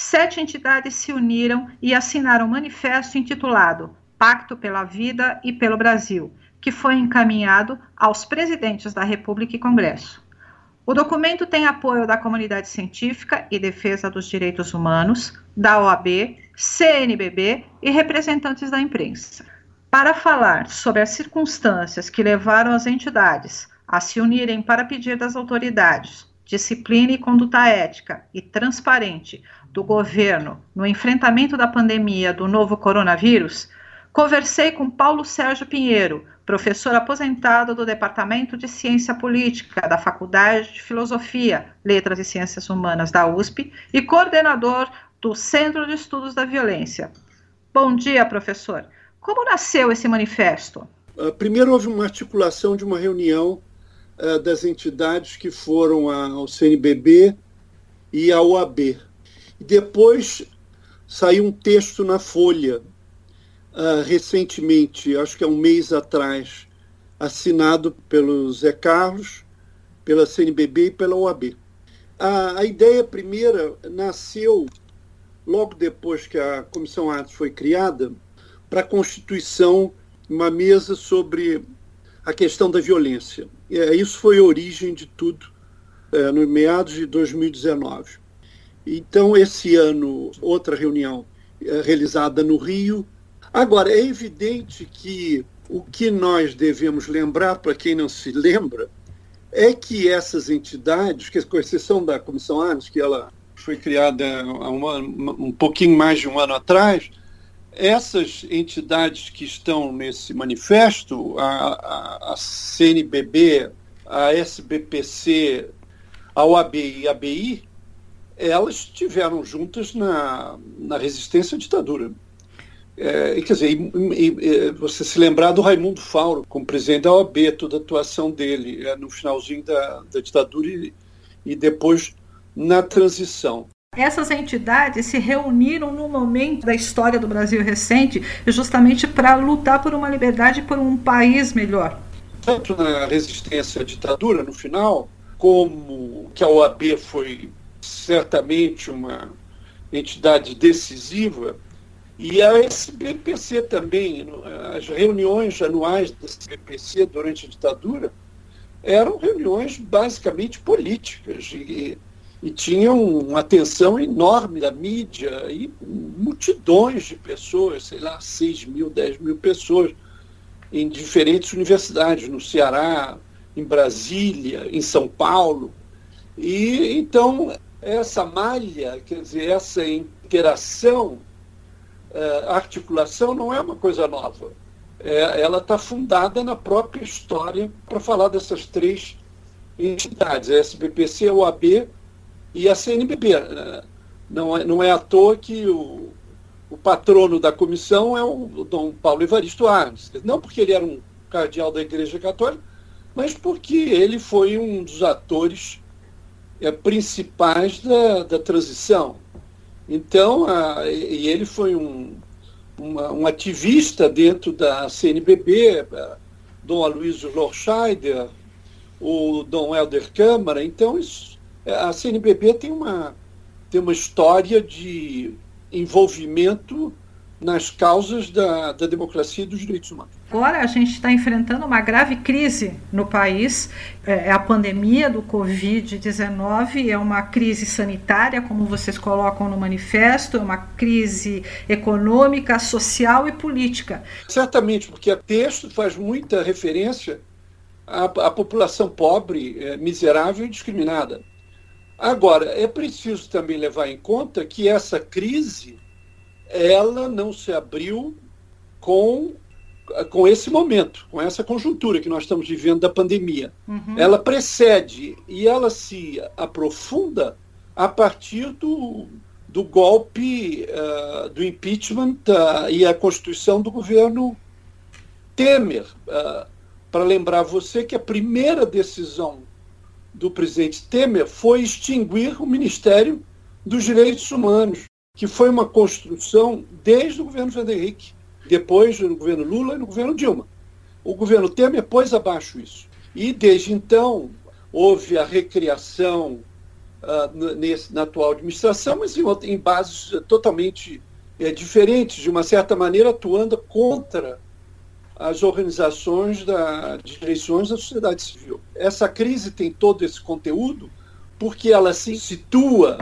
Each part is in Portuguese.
7 entidades se uniram e assinaram um manifesto intitulado Pacto pela Vida e pelo Brasil, que foi encaminhado aos presidentes da República e Congresso. O documento tem apoio da comunidade científica e defesa dos direitos humanos, da OAB, CNBB e representantes da imprensa. Para falar sobre as circunstâncias que levaram as entidades a se unirem para pedir das autoridades disciplina e conduta ética e transparente do governo no enfrentamento da pandemia do novo coronavírus, conversei com Paulo Sérgio Pinheiro, professor aposentado do Departamento de Ciência Política da Faculdade de Filosofia, Letras e Ciências Humanas da USP e coordenador do Centro de Estudos da Violência. Bom dia, professor. Como nasceu esse manifesto? Primeiro houve uma articulação de uma reunião das entidades que foram ao CNBB e à OAB. E depois saiu um texto na Folha, recentemente, acho que há um mês atrás, assinado pelo Zé Carlos, pela CNBB e pela OAB. A ideia primeira nasceu logo depois que a Comissão Atos foi criada para a constituição uma mesa sobre a questão da violência. Isso foi a origem de tudo, no meados de 2019. Então, esse ano, outra reunião realizada no Rio. Agora, é evidente que o que nós devemos lembrar, para quem não se lembra, é que essas entidades, que com exceção da Comissão Anos, que ela foi criada há um pouquinho mais de um ano atrás, essas entidades que estão nesse manifesto, a CNBB, a SBPC, a OAB e a ABI, elas estiveram juntas na resistência à ditadura. Quer dizer, você se lembrar do Raimundo Fauro como presidente da OAB, toda a atuação dele no finalzinho da ditadura e depois na transição. Essas entidades se reuniram num momento da história do Brasil recente justamente para lutar por uma liberdade e por um país melhor. Tanto na resistência à ditadura, no final, como que a OAB foi certamente uma entidade decisiva, e a SBPC também. As reuniões anuais da SBPC durante a ditadura eram reuniões basicamente políticas e tinham uma atenção enorme da mídia e multidões de pessoas, sei lá, 6 mil, 10 mil pessoas em diferentes universidades, no Ceará, em Brasília, em São Paulo. E então essa malha, quer dizer, essa interação, articulação não é uma coisa nova. Ela está fundada na própria história para falar dessas três entidades, a SBPC, a OAB e a CNBB. Não é à toa que o patrono da comissão é o Dom Paulo Evaristo Arnes. Não porque ele era um cardeal da Igreja Católica, mas porque ele foi um dos atores principais da transição. Então, e ele foi um ativista dentro da CNBB, Dom Aloysio Lorscheider, o Dom Helder Câmara. Então, a CNBB tem uma história de envolvimento nas causas da democracia e dos direitos humanos. Agora a gente está enfrentando uma grave crise no país, a pandemia do Covid-19, é uma crise sanitária, como vocês colocam no manifesto, é uma crise econômica, social e política. Certamente, porque o texto faz muita referência à população pobre, miserável e discriminada. Agora, é preciso também levar em conta que essa crise ela não se abriu com esse momento, com essa conjuntura que nós estamos vivendo da pandemia. Uhum. Ela precede e ela se aprofunda a partir do golpe, do impeachment e a constituição do governo Temer. Para lembrar você que a primeira decisão do presidente Temer foi extinguir o Ministério dos Direitos Humanos, que foi uma construção desde o governo Fernando Henrique, depois no governo Lula e no governo Dilma. O governo Temer pôs abaixo isso. E desde então houve a recriação na atual administração, mas em bases totalmente diferentes, de uma certa maneira atuando contra as organizações de direitos da sociedade civil. Essa crise tem todo esse conteúdo porque ela se situa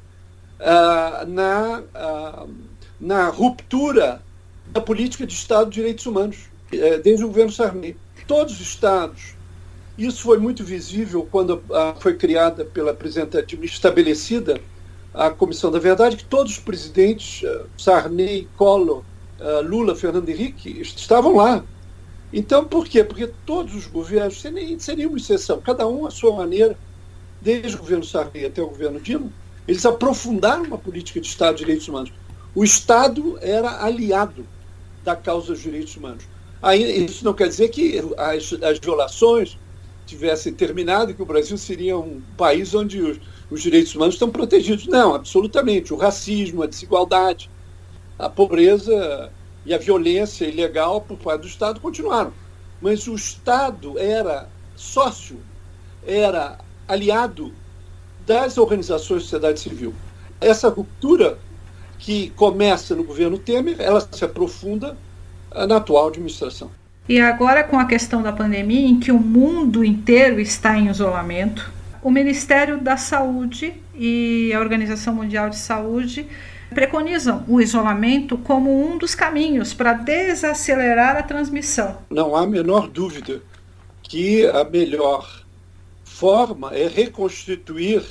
na ruptura da política de Estado de Direitos Humanos, desde o governo Sarney. Todos os Estados, isso foi muito visível quando foi criada pela presidenta estabelecida a Comissão da Verdade, que todos os presidentes, Sarney, Collor, Lula, Fernando Henrique, estavam lá. Então, por quê? Porque todos os governos, sem nenhuma exceção, cada um à sua maneira, desde o governo Sarney até o governo Dilma, eles aprofundaram uma política de Estado de Direitos Humanos. O Estado era aliado da causa dos direitos humanos. Aí, isso não quer dizer que as violações tivessem terminado e que o Brasil seria um país onde os direitos humanos estão protegidos. Não, absolutamente. O racismo, a desigualdade, a pobreza e a violência ilegal por parte do Estado continuaram. Mas o Estado era sócio, era aliado das organizações de sociedade civil. Essa ruptura que começa no governo Temer, ela se aprofunda na atual administração. E agora, com a questão da pandemia, em que o mundo inteiro está em isolamento, o Ministério da Saúde e a Organização Mundial de Saúde preconizam o isolamento como um dos caminhos para desacelerar a transmissão. Não há a menor dúvida que a melhor forma é reconstituir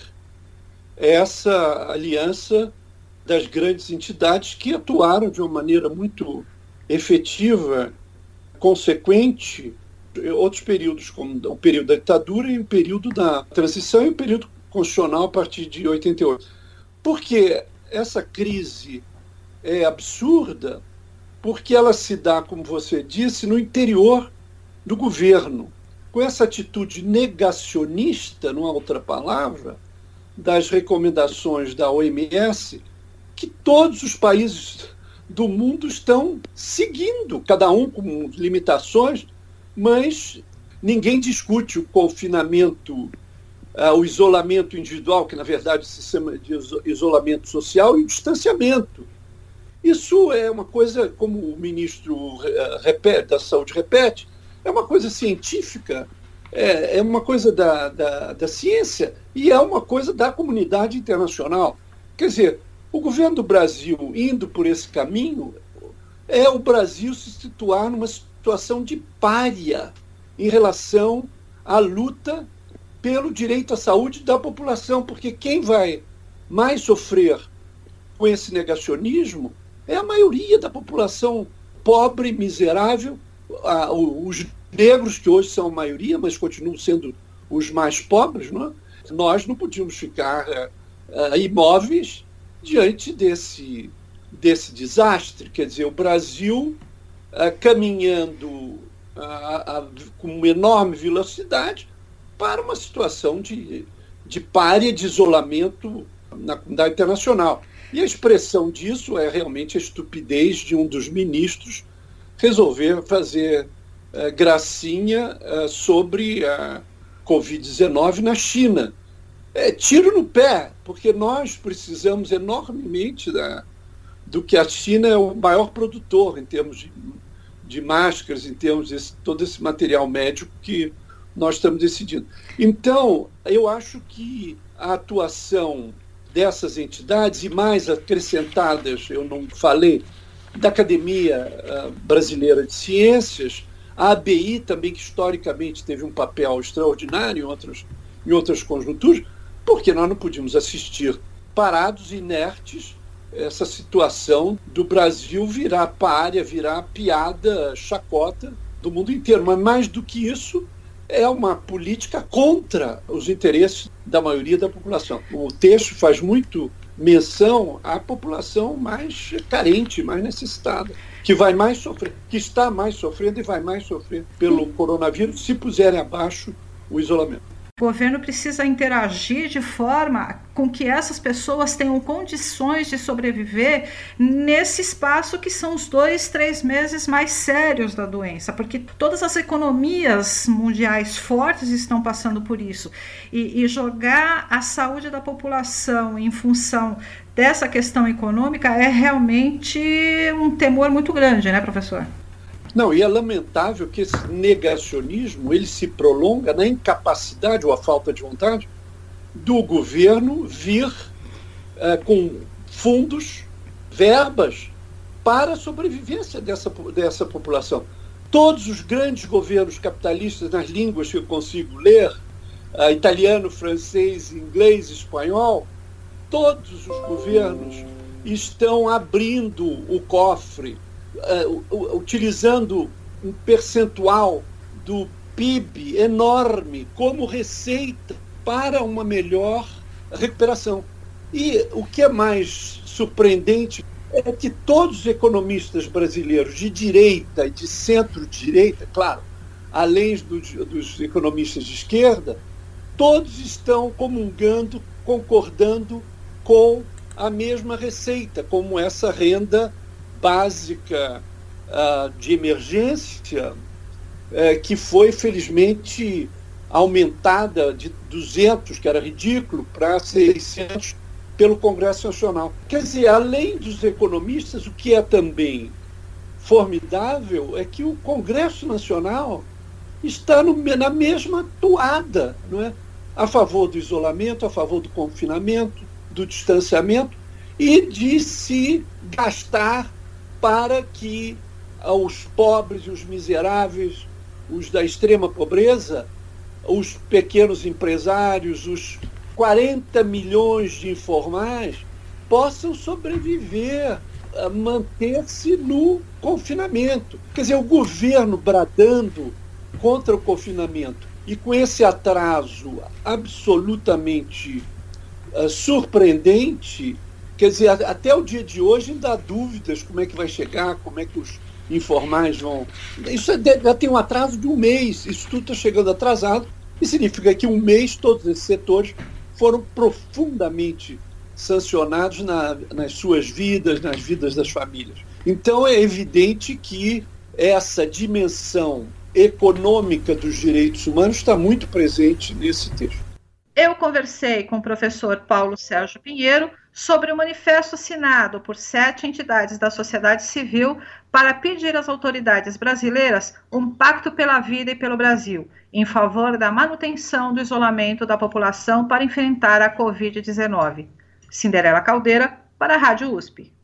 essa aliança das grandes entidades que atuaram de uma maneira muito efetiva, consequente, outros períodos, como o período da ditadura e o período da transição e o período constitucional a partir de 88. Porque essa crise é absurda, porque ela se dá, como você disse, no interior do governo, com essa atitude negacionista, não há outra palavra, das recomendações da OMS, que todos os países do mundo estão seguindo, cada um com limitações, mas ninguém discute o confinamento, o isolamento individual, que na verdade se chama de isolamento social, e o distanciamento. Isso é uma coisa, como o ministro da Saúde repete, é uma coisa científica, é uma coisa da ciência e é uma coisa da comunidade internacional. Quer dizer, o governo do Brasil indo por esse caminho é o Brasil se situar numa situação de pária em relação à luta pelo direito à saúde da população, porque quem vai mais sofrer com esse negacionismo é a maioria da população pobre, miserável, os negros, que hoje são a maioria, mas continuam sendo os mais pobres, não é? Nós não podíamos ficar imóveis diante desse desastre. Quer dizer, o Brasil caminhando com uma enorme velocidade para uma situação de pária, de isolamento na comunidade internacional. E a expressão disso é realmente a estupidez de um dos ministros resolver fazer gracinha sobre a Covid-19 na China. É tiro no pé, porque nós precisamos enormemente do que a China é o maior produtor em termos de máscaras, em termos de todo esse material médico que nós estamos decidindo. Então, eu acho que a atuação dessas entidades, e mais acrescentadas, eu não falei, da Academia Brasileira de Ciências, a ABI também, que historicamente teve um papel extraordinário em outras conjunturas, porque nós não podíamos assistir parados, inertes, essa situação do Brasil virar pária, virar piada, chacota do mundo inteiro. Mas mais do que isso, é uma política contra os interesses da maioria da população. O texto faz muito menção à população mais carente, mais necessitada, que vai mais sofrer, que está mais sofrendo e vai mais sofrer pelo coronavírus se puserem abaixo o isolamento. O governo precisa interagir de forma com que essas pessoas tenham condições de sobreviver nesse espaço que são os 2, 3 meses mais sérios da doença, porque todas as economias mundiais fortes estão passando por isso. E jogar a saúde da população em função dessa questão econômica é realmente um temor muito grande, né, professor? Não, e é lamentável que esse negacionismo ele se prolonga na incapacidade ou a falta de vontade do governo vir com fundos, verbas para a sobrevivência dessa população. Todos os grandes governos capitalistas, nas línguas que eu consigo ler, italiano, francês, inglês, espanhol, todos os governos estão abrindo o cofre, utilizando um percentual do PIB enorme como receita para uma melhor recuperação. E o que é mais surpreendente é que todos os economistas brasileiros de direita e de centro-direita, claro, além dos economistas de esquerda, todos estão comungando, concordando com a mesma receita, como essa renda básica de emergência, que foi, felizmente, aumentada de 200, que era ridículo, para 600 pelo Congresso Nacional. Quer dizer, além dos economistas, o que é também formidável é que o Congresso Nacional está na mesma toada, não é? A favor do isolamento, a favor do confinamento, do distanciamento e de se gastar para que os pobres e os miseráveis, os da extrema pobreza, os pequenos empresários, os 40 milhões de informais possam sobreviver, manter-se no confinamento. Quer dizer, o governo bradando contra o confinamento e com esse atraso absolutamente surpreendente. Quer dizer, até o dia de hoje ainda há dúvidas como é que vai chegar, como é que os informais vão... Isso já tem um atraso de um mês, isso tudo está chegando atrasado, e significa que um mês todos esses setores foram profundamente sancionados nas suas vidas, nas vidas das famílias. Então é evidente que essa dimensão econômica dos direitos humanos está muito presente nesse texto. Eu conversei com o professor Paulo Sérgio Pinheiro sobre o manifesto assinado por 7 entidades da sociedade civil para pedir às autoridades brasileiras um pacto pela vida e pelo Brasil, em favor da manutenção do isolamento da população para enfrentar a Covid-19. Cinderela Caldeira, para a Rádio USP.